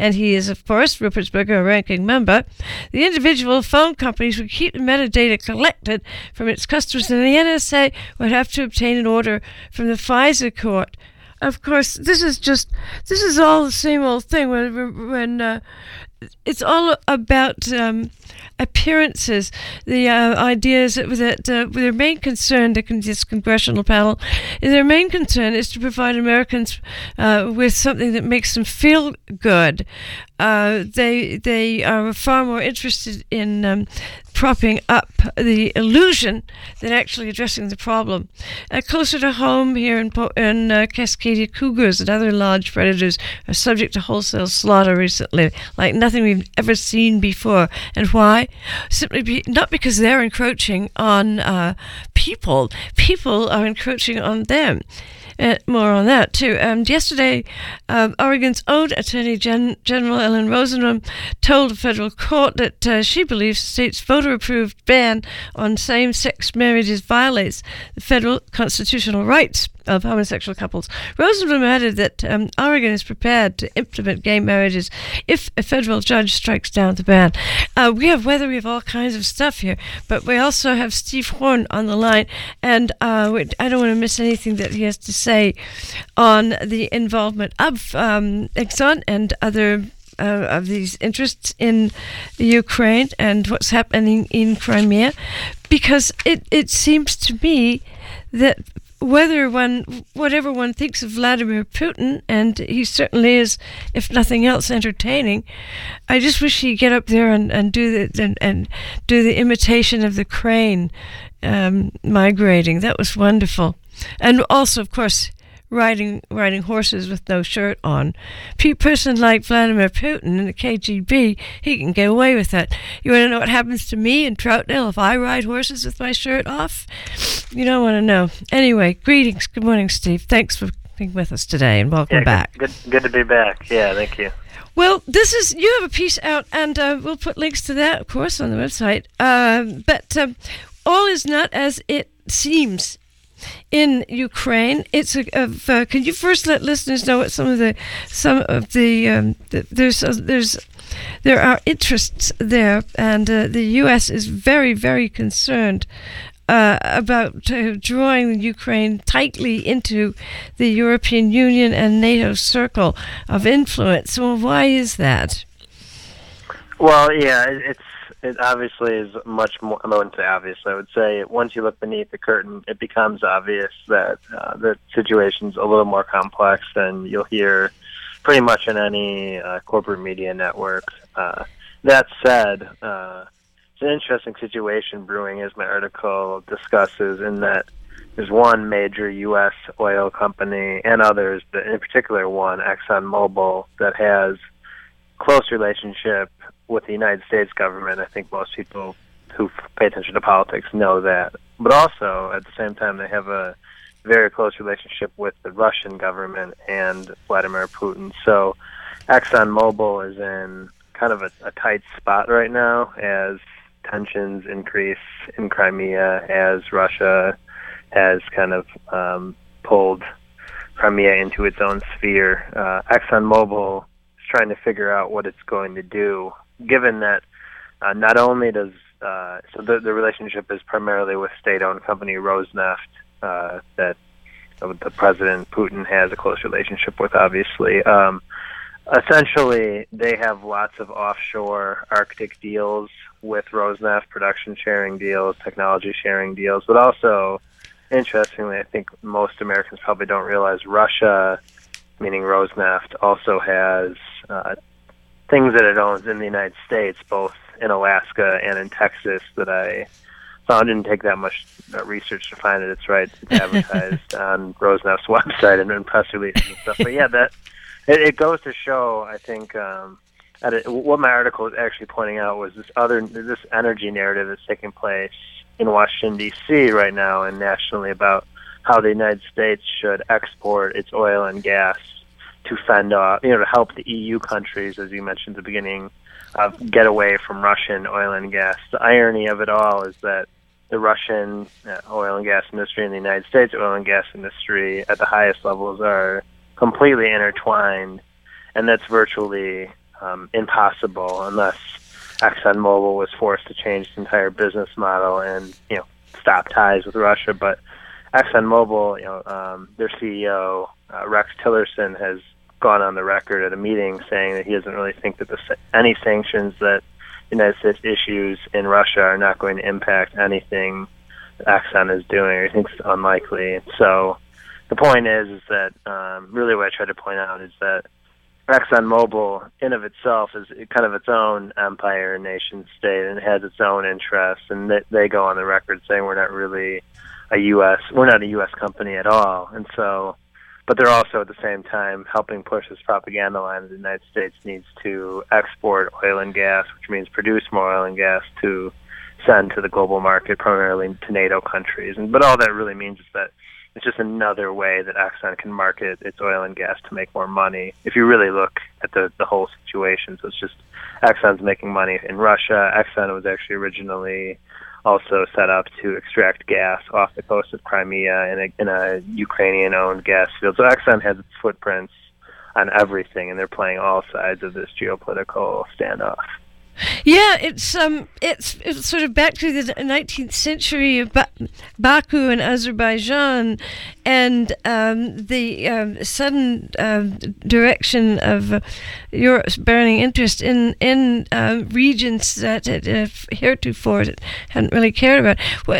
and he is, of course, Rupertsberger, a ranking member, the individual phone companies would keep the metadata collected from its customers, and the NSA would have to obtain an order from the FISA court. Of course, this is all the same old thing when it's all about appearances. The ideas that their main concern, this congressional panel, their main concern is to provide Americans with something that makes them feel good. They are far more interested in propping up the illusion than actually addressing the problem. Closer to home here in Cascadia, cougars and other large predators are subject to wholesale slaughter recently, like nothing we've ever seen before. And why? Not because they're encroaching on people. People are encroaching on them. More on that, too. Yesterday, Oregon's own Attorney General Ellen Rosenblum told a federal court that she believes the state's voter-approved ban on same-sex marriages violates the federal constitutional rights of homosexual couples. Rosenblum added that Oregon is prepared to implement gay marriages if a federal judge strikes down the ban. We have all kinds of stuff here, but we also have Steve Horn on the line, and I don't want to miss anything that he has to say on the involvement of Exxon and other of these interests in Ukraine and what's happening in Crimea, because it seems to me that whatever one thinks of Vladimir Putin, and he certainly is, if nothing else, entertaining, I just wish he'd get up there and do the imitation of the crane migrating. That was wonderful. And also, of course, riding horses with no shirt on. A person like Vladimir Putin in the KGB, he can get away with that. You want to know what happens to me in Troutdale if I ride horses with my shirt off? You don't want to know. Anyway, greetings. Good morning, Steve. Thanks for being with us today, and welcome back. Good to be back. Yeah, thank you. Well, you have a piece out, and we'll put links to that, of course, on the website. But all is not as it seems in Ukraine. Can you first let listeners know what there are interests there, and the U.S. is very, very concerned about drawing Ukraine tightly into the European Union and NATO circle of influence. Well, why is that? Well, yeah, it obviously is much more. I wouldn't say obvious. I would say once you look beneath the curtain, it becomes obvious that the situation's a little more complex than you'll hear pretty much in any corporate media network. That said, it's an interesting situation brewing, as my article discusses, in that there's one major U.S. oil company and others, but in particular one, ExxonMobil, that has close relationship with the United States government. I think most people who pay attention to politics know that. But also, at the same time, they have a very close relationship with the Russian government and Vladimir Putin. So ExxonMobil is in kind of a tight spot right now as tensions increase in Crimea, as Russia has kind of pulled Crimea into its own sphere. ExxonMobil is trying to figure out what it's going to do, given that not only does the relationship is primarily with state-owned company Rosneft that the President Putin has a close relationship with, obviously. Essentially, they have lots of offshore Arctic deals with Rosneft, production sharing deals, technology sharing deals, but also, interestingly, I think most Americans probably don't realize Russia, meaning Rosneft, also has things that it owns in the United States, both in Alaska and in Texas, that I found. Didn't take that much research to find it. It's right. It's advertised on Rosneft's website and in press releases and stuff. But yeah, it goes to show, I think, what my article is actually pointing out was this energy narrative that's taking place in Washington, D.C. right now and nationally about how the United States should export its oil and gas to fend off, to help the EU countries, as you mentioned at the beginning, get away from Russian oil and gas. The irony of it all is that the Russian oil and gas industry and the United States oil and gas industry at the highest levels are completely intertwined, and that's virtually impossible unless ExxonMobil was forced to change its entire business model and stop ties with Russia. But ExxonMobil, their CEO Rex Tillerson has gone on the record at a meeting saying that he doesn't really think that any sanctions that the United States issues in Russia are not going to impact anything that Exxon is doing. He thinks it's unlikely. So the point is that really what I try to point out is that ExxonMobil, in of itself, is kind of its own empire, nation state, and it has its own interests. And they go on the record saying we're not a U.S. company at all. And so, but they're also at the same time helping push this propaganda line that the United States needs to export oil and gas, which means produce more oil and gas to send to the global market, primarily to NATO countries. But all that really means is that it's just another way that Exxon can market its oil and gas to make more money. If you really look at the whole situation, so it's just Exxon's making money in Russia. Exxon was actually originally also set up to extract gas off the coast of Crimea in a Ukrainian-owned gas field. So Exxon has its footprints on everything, and they're playing all sides of this geopolitical standoff. Yeah, it's sort of back to the 19th century of Baku and Azerbaijan, and the sudden direction of Europe's burning interest in regions that heretofore hadn't really cared about.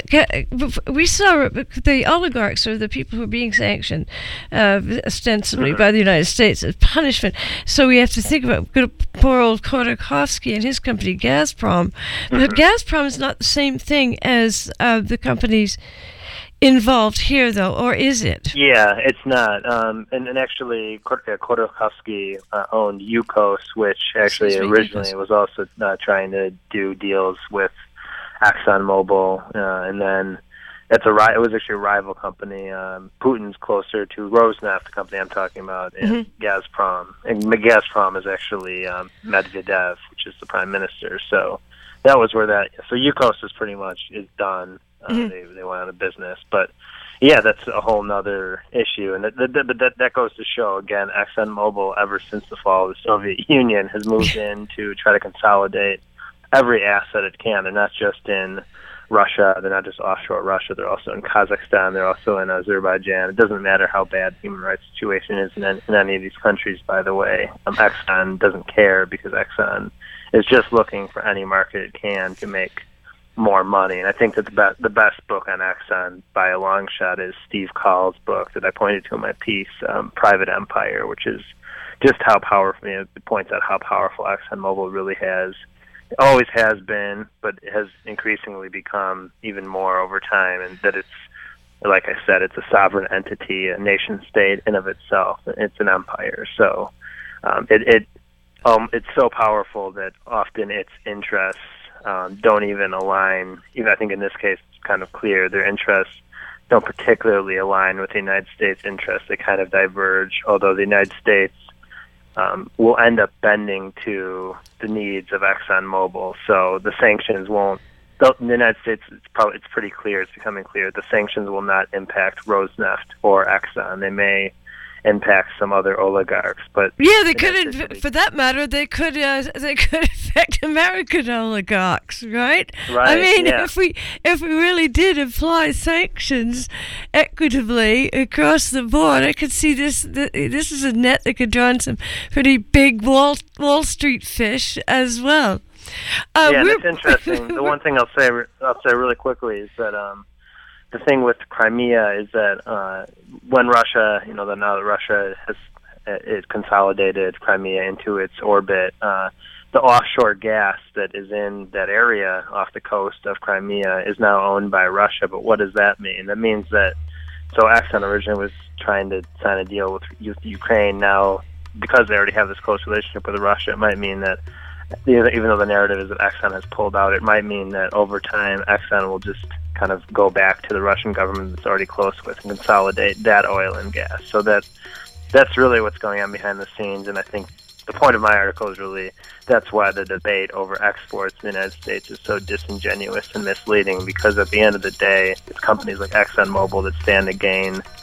We saw the oligarchs, or the people who are being sanctioned ostensibly by the United States as punishment. So we have to think about poor old Khodorkovsky and his company Gazprom. But Gazprom is not the same thing as the companies involved here, though, or is it? Yeah, it's not. And actually, Khodorkovsky owned Yukos, which actually originally was also trying to do deals with ExxonMobil, and then it was actually a rival company. Putin's closer to Rosneft, the company I'm talking about, and Gazprom. And Gazprom is actually Medvedev, which is the prime minister. So that was where so Yukos is done. They went out of business. But yeah, that's a whole nother issue. And that goes to show, again, ExxonMobil, ever since the fall of the Soviet Union, has moved in to try to consolidate every asset it can. They're not just in Russia, they're not just offshore Russia, they're also in Kazakhstan, they're also in Azerbaijan. It doesn't matter how bad the human rights situation is in any of these countries, by the way. Exxon doesn't care, because Exxon is just looking for any market it can to make more money. And I think that the best book on Exxon by a long shot is Steve Call's book that I pointed to in my piece, Private Empire, which is just how powerful, it points out how powerful ExxonMobil really always has been, but has increasingly become even more over time, and that it's, like I said, it's a sovereign entity, a nation state in of itself. It's an empire. So it's so powerful that often its interests don't even align. Even I think in this case it's kind of clear their interests don't particularly align with the United States interests. They kind of diverge, although the United States will end up bending to the needs of ExxonMobil. So the sanctions won't. The United States, it's pretty clear. It's becoming clear. The sanctions will not impact Rosneft or Exxon. They may impact some other oligarchs, but yeah, they could. For that matter, they could affect American oligarchs, right? Right. I mean, yeah. if we really did apply sanctions equitably across the board, I could see this. This is a net that could draw in some pretty big Wall Street fish as well. Yeah, that's interesting. The one thing I'll say really quickly is that the thing with Crimea is that when Russia, now that Russia has consolidated Crimea into its orbit, the offshore gas that is in that area off the coast of Crimea is now owned by Russia. But what does that mean? That means that, so Exxon originally was trying to sign a deal with Ukraine. Now, because they already have this close relationship with Russia, it might mean that, even though the narrative is that Exxon has pulled out, it might mean that over time Exxon will just kind of go back to the Russian government that's already close with and consolidate that oil and gas. So that's really what's going on behind the scenes. And I think the point of my article is really that's why the debate over exports in the United States is so disingenuous and misleading, because at the end of the day, it's companies like ExxonMobil that stand to gain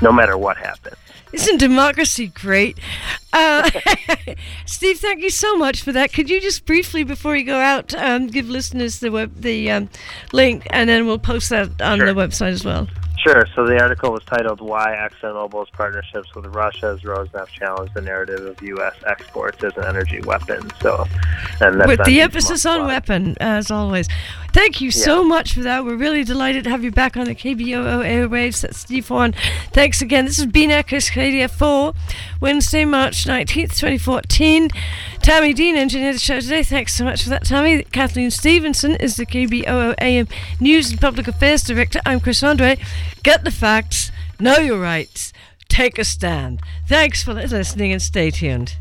no matter what happens. Isn't democracy great? Steve, thank you so much for that. Could you just briefly, before you go out, give listeners the link, and then we'll post that on the website as well? Sure. So the article was titled "Why ExxonMobil's Partnerships with Russia's Rosneft Challenge the Narrative of U.S. Exports as an Energy Weapon." So, and that's with the emphasis on weapon, as always. Thank you so much for that. We're really delighted to have you back on the KBOO airwaves. That's Steve Horn. Thanks again. This has been Cascadia 4, Wednesday, March 19th, 2014. Tammy Dean engineered the show today. Thanks so much for that, Tammy. Kathleen Stevenson is the KBOO AM News and Public Affairs Director. I'm Chris Andre. Get the facts, know your rights, take a stand. Thanks for listening and stay tuned.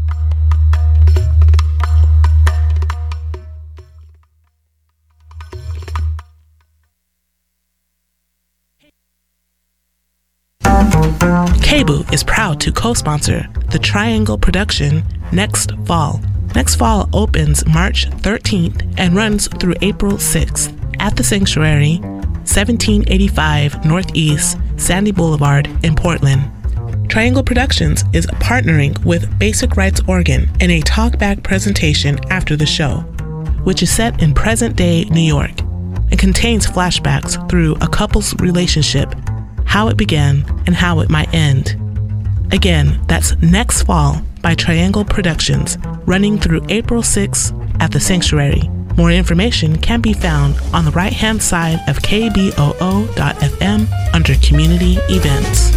KBOO is proud to co-sponsor the Triangle production Next Fall. Next Fall opens March 13th and runs through April 6th at the Sanctuary, 1785 Northeast Sandy Boulevard in Portland. Triangle Productions is partnering with Basic Rights Oregon in a talkback presentation after the show, which is set in present-day New York and contains flashbacks through a couple's relationship, how it began, and how it might end. Again, that's Next Fall by Triangle Productions, running through April 6th at the Sanctuary. More information can be found on the right-hand side of kboo.fm under Community Events.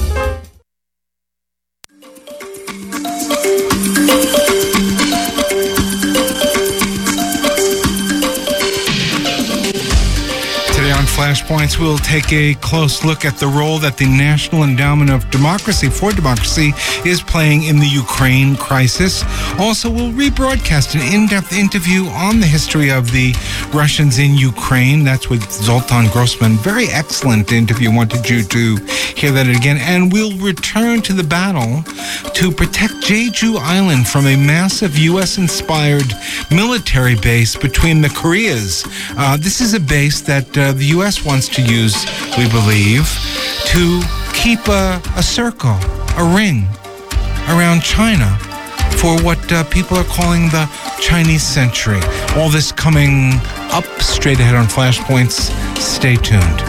Flashpoints, we'll take a close look at the role that the National Endowment of Democracy for Democracy is playing in the Ukraine crisis. Also, we'll rebroadcast an in-depth interview on the history of the Russians in Ukraine. That's with Zoltan Grossman. Very excellent interview. Wanted you to hear that again. And we'll return to the battle to protect Jeju Island from a massive U.S.-inspired military base between the Koreas. This is a base that the U.S. wants to use, we believe, to keep a circle, a ring around China for what people are calling the Chinese century. All this coming up straight ahead on Flashpoints. Stay tuned.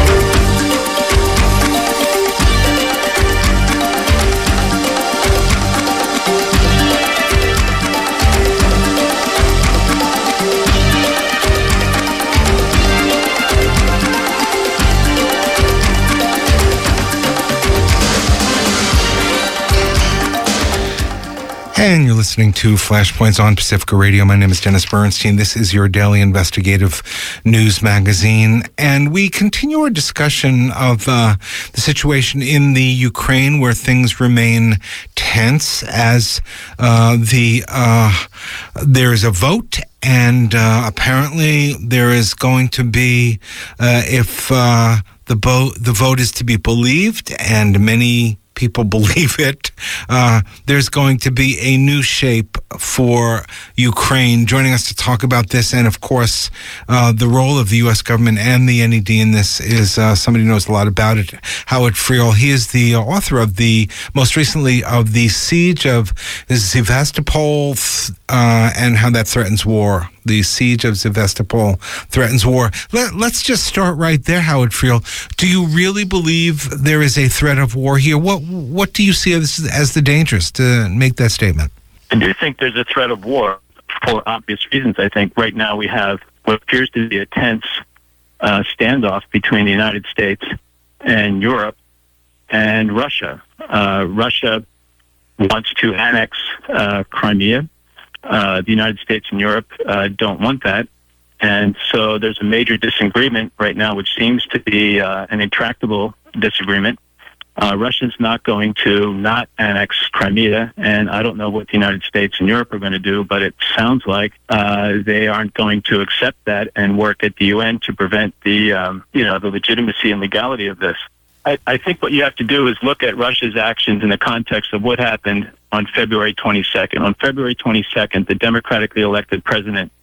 And you're listening to Flashpoints on Pacifica Radio. My name is Dennis Bernstein. This is your daily investigative news magazine. And we continue our discussion of the situation in the Ukraine, where things remain tense as there is a vote. And apparently there is going to be, if the vote is to be believed, and many people believe it, there's going to be a new shape for Ukraine. Joining us to talk about this and, of course, the role of the U.S. government and the NED in this is somebody who knows a lot about it, Howard Friel. He is the author of most recently of the siege of Sevastopol and how that threatens war. The siege of Sevastopol threatens war. Let's just start right there, Howard Friel. Do you really believe there is a threat of war here? What do you see as the dangers to make that statement? I do think there's a threat of war for obvious reasons. I think right now we have what appears to be a tense standoff between the United States and Europe and Russia. Russia wants to annex Crimea. The United States and Europe don't want that. And so there's a major disagreement right now, which seems to be an intractable disagreement. Russia's not going to not annex Crimea, and I don't know what the United States and Europe are going to do, but it sounds like they aren't going to accept that and work at the UN to prevent the legitimacy and legality of this. I think what you have to do is look at Russia's actions in the context of what happened on February 22nd. On February 22nd, the democratically elected president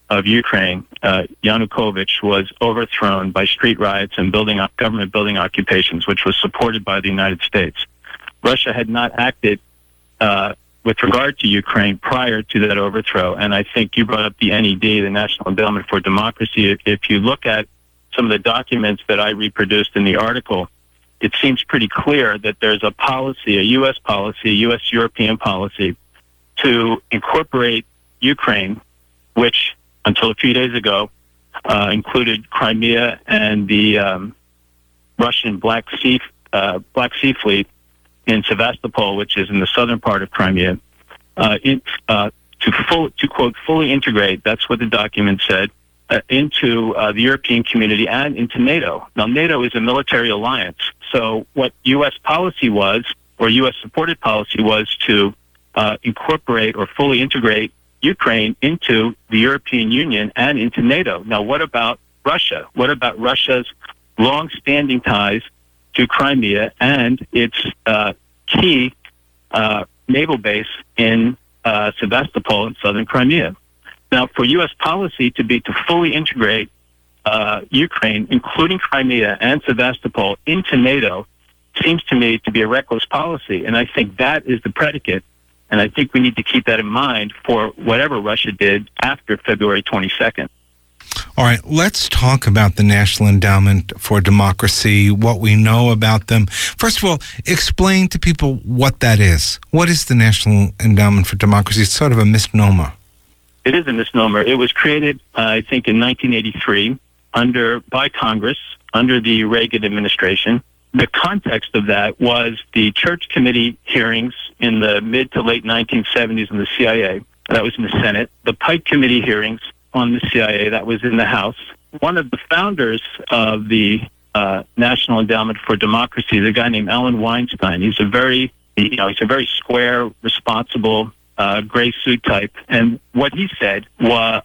of Ukraine, Yanukovych, was overthrown by street riots and government building occupations, which was supported by the United States. Russia had not acted with regard to Ukraine prior to that overthrow. And I think you brought up the NED, the National Endowment for Democracy. If you look at some of the documents that I reproduced in the article, it seems pretty clear that there's a policy, a U.S. policy, a U.S.-European policy to incorporate Ukraine, which until a few days ago included Crimea and the Russian Black Sea Fleet in Sevastopol, which is in the southern part of Crimea, to quote, fully integrate, that's what the document said, into the European community and into NATO. Now, NATO is a military alliance. So what U.S. policy was, or U.S. supported policy was, to incorporate or fully integrate Ukraine into the European Union and into NATO. Now, what about Russia? What about Russia's long-standing ties to Crimea and its key naval base in Sevastopol in southern Crimea? Now, for U.S. policy to fully integrate Ukraine, including Crimea and Sevastopol, into NATO, seems to me to be a reckless policy. And I think that is the predicate. And I think we need to keep that in mind for whatever Russia did after February 22nd. All right, let's talk about the National Endowment for Democracy, what we know about them. First of all, explain to people what that is. What is the National Endowment for Democracy? It's sort of a misnomer. It is a misnomer. It was created, I think, in 1983 by Congress, under the Reagan administration. The context of that was the Church Committee hearings in the mid to late 1970s in the CIA. That was in the Senate. The Pike Committee hearings on the CIA, that was in the House. One of the founders of the National Endowment for Democracy, the guy named Alan Weinstein, he's a very square, responsible, gray suit type. And what he said